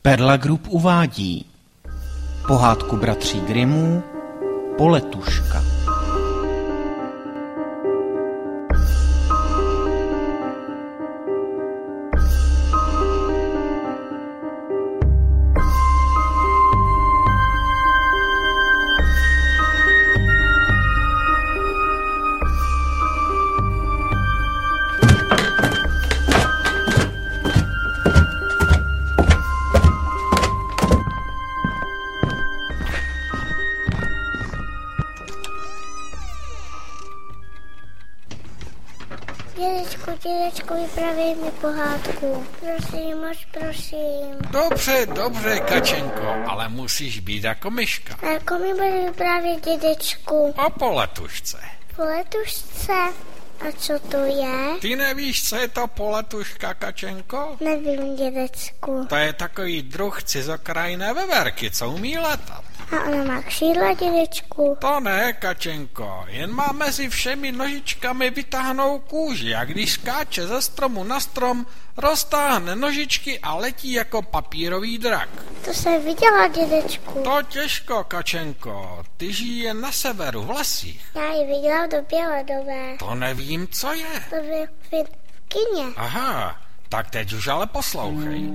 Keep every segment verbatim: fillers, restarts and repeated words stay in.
Perla Group uvádí pohádku bratří Grimmů Poletuška. Dědečku, dědečku, vypravěj mi pohádku. Prosím, moc prosím. Dobře, dobře, Kačenko, ale musíš být jako myška. A jako mi bude vyprávět dědečku? O poletušce. Poletušce? A co to je? Ty nevíš, co je to poletuška, Kačenko? Nevím, dědečku. To je takový druh cizokrajné veverky, co umí letat. A ona má křídla, dědečku? To ne, Kačenko, jen má mezi všemi nožičkami vytáhnou kůži a když skáče ze stromu na strom, roztáhne nožičky a letí jako papírový drak. To jsem viděla, dědečku. To těžko, Kačenko, ty žijí jen na severu, v lesích. Já ji viděla v době ledové. To nevím, co je. To byl v kině. Aha, tak teď už ale poslouchej.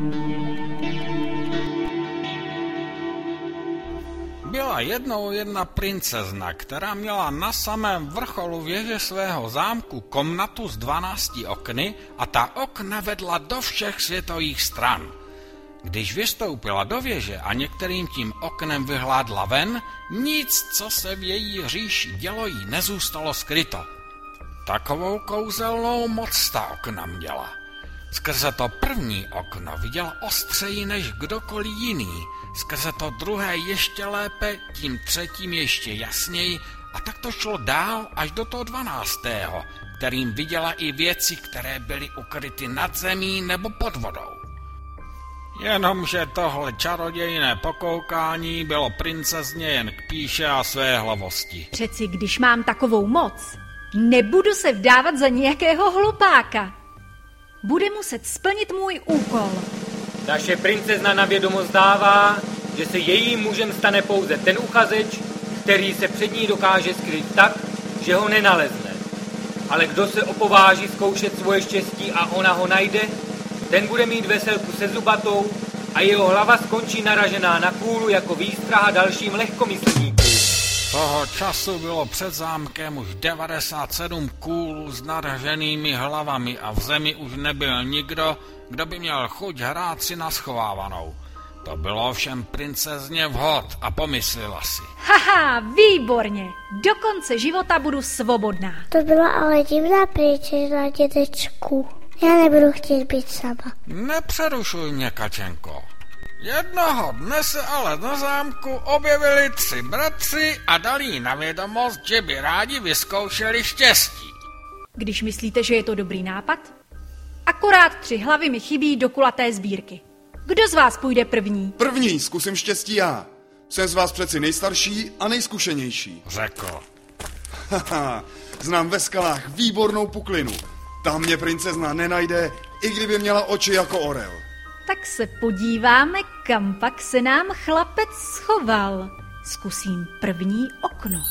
Byla jednou jedna princezna, která měla na samém vrcholu věže svého zámku komnatu s dvanácti okny a ta okna vedla do všech světových stran. Když vystoupila do věže a některým tím oknem vyhládla ven, nic, co se v její říši dělo, jí nezůstalo skryto. Takovou kouzelnou moc ta okna měla. Skrze to první okno viděla ostřeji než kdokoliv jiný, skrze to druhé ještě lépe, tím třetím ještě jasněji a tak to šlo dál až do toho dvanáctého, kterým viděla i věci, které byly ukryty nad zemí nebo pod vodou. Jenomže tohle čarodějné pokoukání bylo princezně jen k píše a své hlavosti. Přeci když mám takovou moc, nebudu se vdávat za nějakého hlupáka. Bude muset splnit můj úkol. Naše princezna na vědomost dává, že se jejím mužem stane pouze ten uchazeč, který se před ní dokáže skryt tak, že ho nenalezne. Ale kdo se opováží zkoušet svoje štěstí a ona ho najde, ten bude mít veselku se zubatou a jeho hlava skončí naražená na kůlu jako výstraha dalším lehkomyslníkům. Toho času bylo před zámkem už devadesát sedm kůlů s naraženými hlavami a v zemi už nebyl nikdo, kdo by měl chuť hrát si na schovávanou. To bylo všem princezně vhod a pomyslela si. Haha, výborně, do konce života budu svobodná. To byla ale divná princezna, dědečku. Já nebudu chtít být sama. Nepřerušuj mě, Kačenko. Jednoho dne se ale na zámku objevili tři bratři a dali jí na vědomost, že by rádi vyzkoušeli štěstí. Když myslíte, že je to dobrý nápad? Akorát tři hlavy mi chybí do kulaté sbírky. Kdo z vás půjde první? První, zkusím štěstí já. Jsem z vás přeci nejstarší a nejzkušenější. Řekl. Haha, znám ve skalách výbornou puklinu. Tam mě princezna nenajde, i kdyby měla oči jako orel. Tak se podíváme, kam pak se nám chlapec schoval. Zkusím první okno.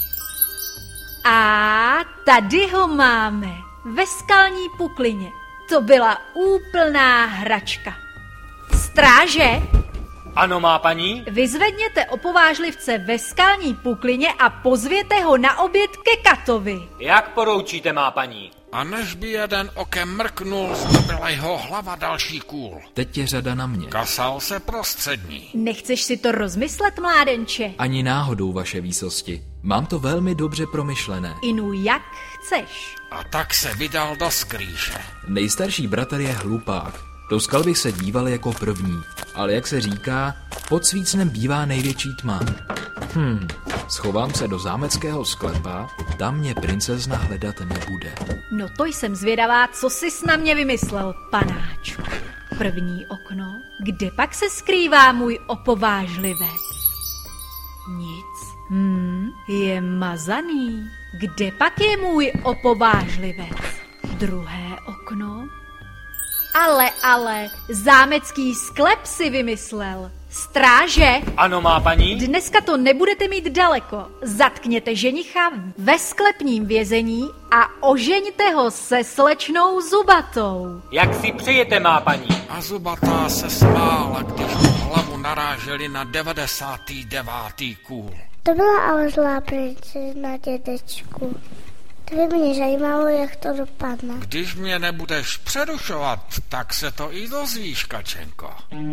A tady ho máme, ve skalní puklině. To byla úplná hračka. Stráže! Ano, má paní? Vyzvedněte opovážlivce ve skalní puklině a pozvěte ho na oběd ke Katovi. Jak poroučíte, má paní? A než by jeden okem mrknul, zdobila jeho hlava další kůl. Teď je řada na mě. Kasal se prostřední. Nechceš si to rozmyslet, mládenče? Ani náhodou, vaše výsosti. Mám to velmi dobře promyšlené. Inu, jak chceš. A tak se vydal do skrýše. Nejstarší bratr je hlupák. Do skal bych se díval jako první, ale jak se říká, pod svícnem bývá největší tma. Hm, schovám se do zámeckého sklepa, tam mě princezna hledat nebude. No to jsem zvědavá, co jsi na mě vymyslel, panáčku. První okno, kde pak se skrývá můj opovážlivec? Nic. Hm, je mazaný. Kde pak je můj opovážlivec? Druhé okno. Ale, ale, zámecký sklep si vymyslel. Stráže, Ano, má paní? dneska to nebudete mít daleko. Zatkněte ženicha ve sklepním vězení a ožeňte ho se slečnou Zubatou. Jak si přejete, má paní? A Zubatá se smála, když mu hlavu naráželi na devadesátý devátý kůl. To byla ale zlá princezna, dědečku. To by mě zajímalo, jak to dopadne. Když mě nebudeš přerušovat, tak se to i dozvíš, Kačenko.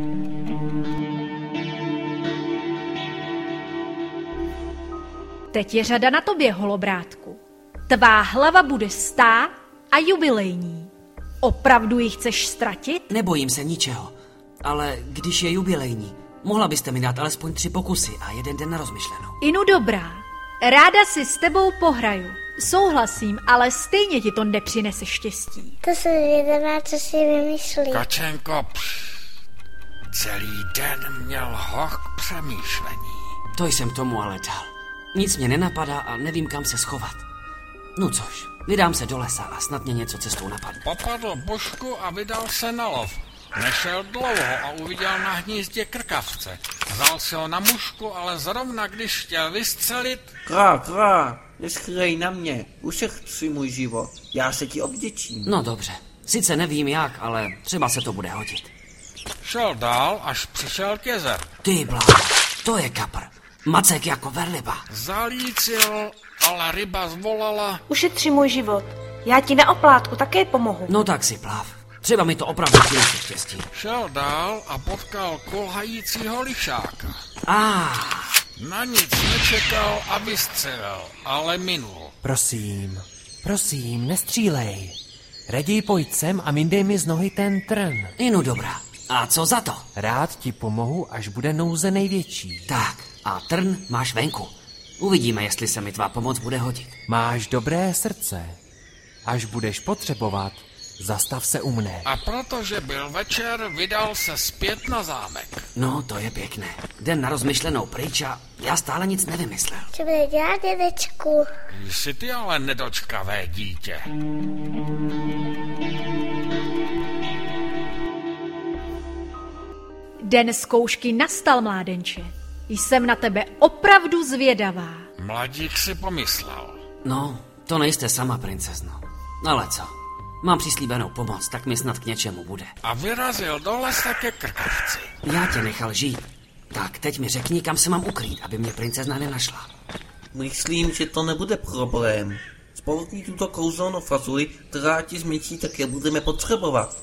Teď je řada na tobě, holobrátku. Tvá hlava bude stá a jubilejní. Opravdu ji chceš ztratit? Nebojím se ničeho, ale když je jubilejní, mohla byste mi dát alespoň tři pokusy a jeden den na rozmyšlenou. Inu dobrá, ráda si s tebou pohraju. Souhlasím, ale stejně ti to nepřinese štěstí. To jsem zvědavá, co si vymyslí. Kačenko, pš, celý den měl hoch k přemýšlení. To jsem tomu ale dal. Nic mě nenapadá a nevím, kam se schovat. No což, vydám se do lesa a snad mě něco cestou napadne. Popadl bušku a vydal se na lov. Nešel dlouho a uviděl na hnízdě krkavce. Vzal si ho na mušku, ale zrovna když chtěl vystřelit... Krá, krá, neschlej na mě, ušetř si můj život, já se ti obděčím. No dobře, sice nevím jak, ale třeba se to bude hodit. Šel dál, až přišel k jezeru. Ty bláho, to je kapr. Macek jako velryba. Zalícil, ale ryba zvolala. Ušetři můj život, já ti na oplátku také pomohu. No tak si plav. Třeba mi to opravdu přinese štěstí. Šel dál a potkal kulhajícího lišáka. Ah. Na nic nečekal a vystřelil, ale minul. Prosím, prosím, nestřílej. Raději pojď sem a mindej mi z nohy ten trn. Inu dobrá. A co za to? Rád ti pomohu, až bude nouze největší. Tak, a trn máš venku. Uvidíme, jestli se mi tvá pomoc bude hodit. Máš dobré srdce. Až budeš potřebovat, zastav se u mne. A protože byl večer, vydal se zpět na zámek. No, to je pěkné. Den na rozmyšlenou pryč a já stále nic nevymyslel. Co bude dělat, dědečku? Jsi ty ale nedočkavé dítě. Den zkoušky nastal, mládenče. Jsem na tebe opravdu zvědavá. Mladík si pomyslel. No, to nejste sama, princezno. Ale co? Mám přislíbenou pomoc, tak mi snad k něčemu bude. A vyrazil do lesa ke krkavci. Já tě nechal žít. Tak teď mi řekni, kam se mám ukrýt, aby mě princezna nenašla. Myslím, že to nebude problém. Spolkni tuto kouzelnou fazuli, která ti změtí, tak je budeme potřebovat.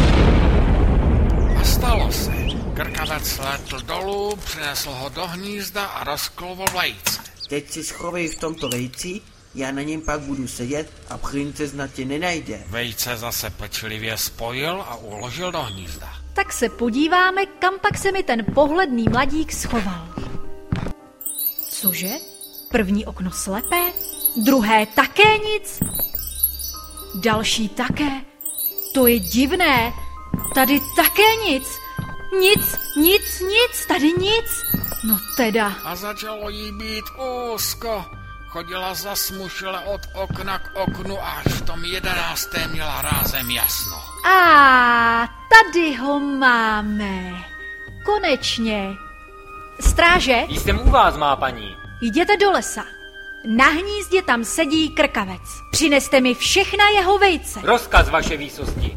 A stalo se. Krkavec létl dolů, přinesl ho do hnízda a rozklovo vejce. Teď si schovej v tomto vejci, já na něm pak budu sedět a princezna tě nenajde. Vejce zase pečlivě spojil a uložil do hnízda. Tak se podíváme, kam pak se mi ten pohledný mladík schoval. Cože? První okno slepé? Druhé také nic? Další také? To je divné. Tady také nic. Nic, nic, nic, tady nic. No teda. A začalo jí být úzko. Chodila zasmušile od okna k oknu a až v tom jedenáctém měla rázem jasno. A tady ho máme. Konečně. Stráže? Jsem u vás, má paní. Jděte do lesa. Na hnízdě tam sedí krkavec. Přineste mi všechna jeho vejce. Rozkaz, vaše výsosti.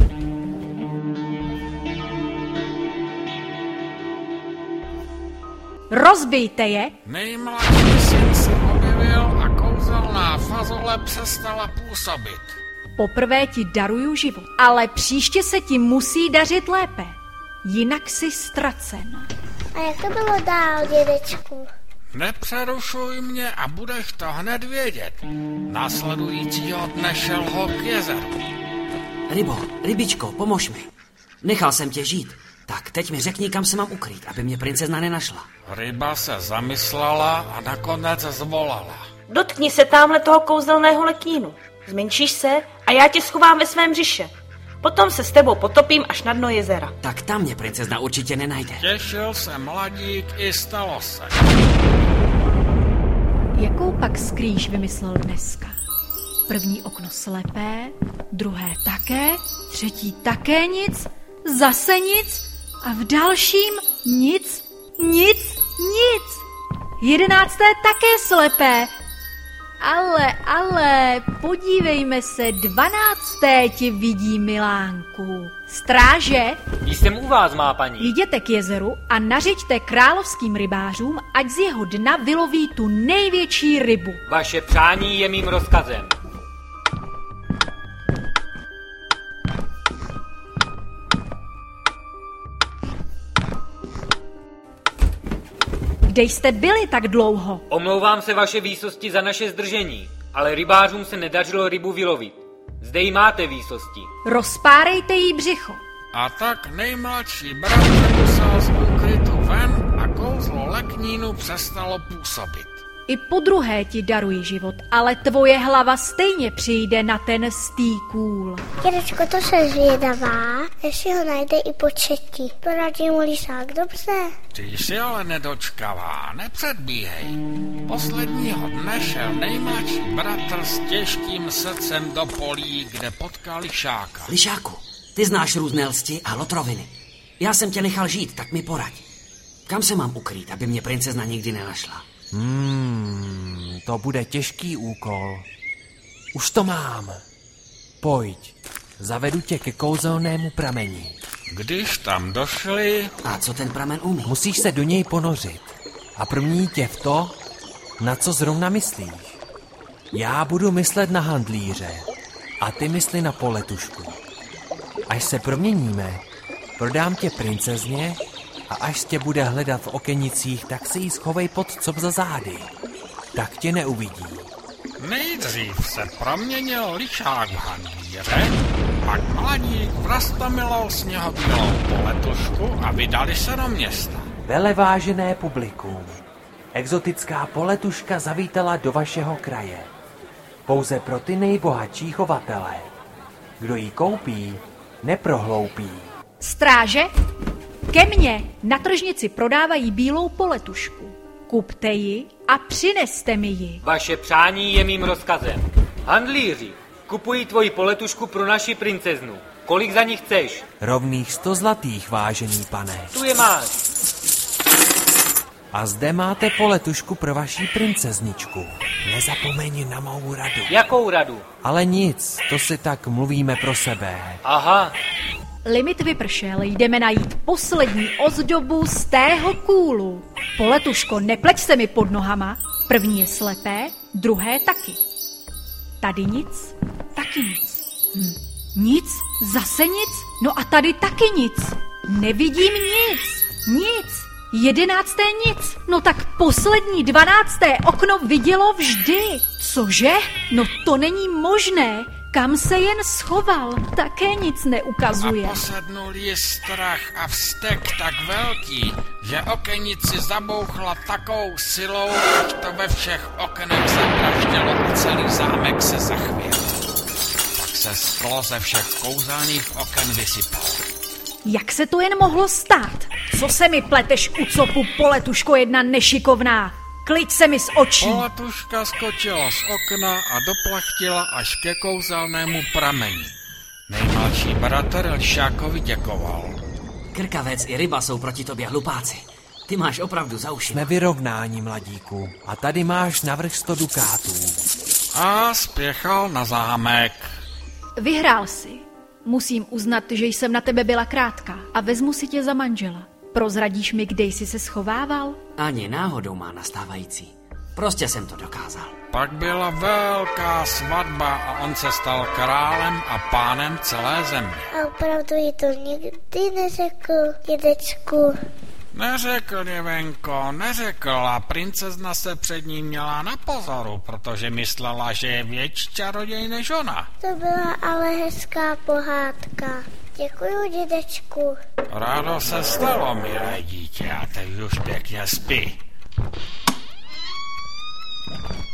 Rozbijte je. Nejmladší syn se objevil a kouzelná fazole přestala působit. Poprvé ti daruju život, ale příště se ti musí dařit lépe. Jinak jsi ztracen. A jak to bylo dál, dědečku? Nepřerušuj mě a budeš to hned vědět. Následujícího dne šel ho k jezeru. Rybo, rybičko, pomož mi. Nechal jsem tě žít. Tak teď mi řekni, kam se mám ukrýt, aby mě princezna nenašla. Ryba se zamyslela a nakonec zvolala. Dotkni se támhle toho kouzelného lekínu. Zmenšíš se a já tě schovám ve svém břiše. Potom se s tebou potopím až na dno jezera. Tak tam mě princezna určitě nenajde. Těšil se mladík i stalo se. Jakou pak skrýš vymyslel dneska? První okno slepé, druhé také, třetí také nic, zase nic a v dalším nic, nic, nic. Jedenácté také slepé. Ale, ale, podívejme se, dvanácté ti vidí, Milánku. Stráže, Když jsem u vás, má paní. jděte k jezeru a nařiďte královským rybářům, ať z jeho dna vyloví tu největší rybu. Vaše přání je mým rozkazem. Kde jste byli tak dlouho? Omlouvám se vaše výsosti za naše zdržení, ale rybářům se nedařilo rybu vylovit. Zde ji máte, výsosti. Rozpárejte jí břicho. A tak nejmladší bratr musel z úkrytu ven a kouzlo leknínu přestalo působit. I po druhé ti daruji život, ale tvoje hlava stejně přijde na ten stýkůl. Dědečko, to jsem zvědavá, jestli ho najde i po třetí. Poradí mu Lisák, dobře? Ty jsi ale nedočkavá, nepředbíhej. Posledního dne šel nejmladší bratr s těžkým srdcem do polí, kde potkal lišáka. Lišáku, ty znáš různé lsti a lotroviny. Já jsem tě nechal žít, tak mi poraď. Kam se mám ukrýt, aby mě princezna nikdy nenašla? Hmm, to bude těžký úkol. Už to mám. Pojď, zavedu tě ke kouzelnému prameni. Když tam došli... A co ten pramen umí? Musíš se do něj ponořit a promění tě v to, na co zrovna myslíš. Já budu myslet na handlíře a ty mysli na poletušku. Až se proměníme, prodám tě princezně a až tě bude hledat v okenicích, tak si ji schovej pod cop za zády. Tak tě neuvidí. Nejdřív se proměnil lišák v handlíře, pak mladík vrastomilou sněhobílou poletušku a vydali se do města. Velevážené publikum, exotická poletuška zavítala do vašeho kraje. Pouze pro ty nejbohatší chovatele. Kdo ji koupí, neprohloupí. Stráže, ke mně na tržnici prodávají bílou poletušku. Kupte ji a přineste mi ji. Vaše přání je mým rozkazem. Handlíři, kupuji tvoji poletušku pro naši princeznu. Kolik za ní chceš? Rovných sto zlatých, vážený pane. Tu je máš. A zde máte poletušku pro vaší princezničku. Nezapomeň na mou radu. Jakou radu? Ale nic, to si tak mluvíme pro sebe. Aha. Limit vypršel, jdeme najít poslední ozdobu z tého kůlu. Poletuško, nepleť se mi pod nohama. První je slepé, druhé taky. Tady nic, taky nic. Hm. Nic, zase nic, no a tady taky nic. Nevidím nic, nic. Jedenácté nic, no tak poslední dvanácté okno vidělo vždy. Cože? No to není možné. Kam se jen schoval, také nic neukazuje. A posednul ji strach a vztek tak velký, že okenici zabouchla takovou silou, až to ve všech oknech zapraštělo a celý zámek se zachvěl. Pak se sklo ze všech kouzelných oken vysypalo. Jak se to jen mohlo stát? Co se mi pleteš u copu, poletuško jedna nešikovná? Kliď se mi z očí. Poletuška skočila z okna a doplachtila až ke kouzelnému prameni. Nejmladší bratr Lišákovi děkoval. Krkavec i ryba jsou proti tobě hlupáci. Ty máš opravdu za uši. Jsme vyrovnání, mladíku. A tady máš navrch sto dukátů. A spěchal na zámek. Vyhrál si. Musím uznat, že jsem na tebe byla krátká a vezmu si tě za manžela. Prozradíš mi, kde jsi se schovával? Ani náhodou má nastávající. Prostě jsem to dokázal. Pak byla velká svatba a on se stal králem a pánem celé země. A opravdu jí to nikdy neřekl, dědečku. Neřekl, děvenko, neřekl a princezna se před ním měla na pozoru, protože myslela, že je větší čaroděj než ona. To byla ale hezká pohádka. Děkuju, dědečku. Rádo se stalo, milé dítě, a teď už pěkně spí.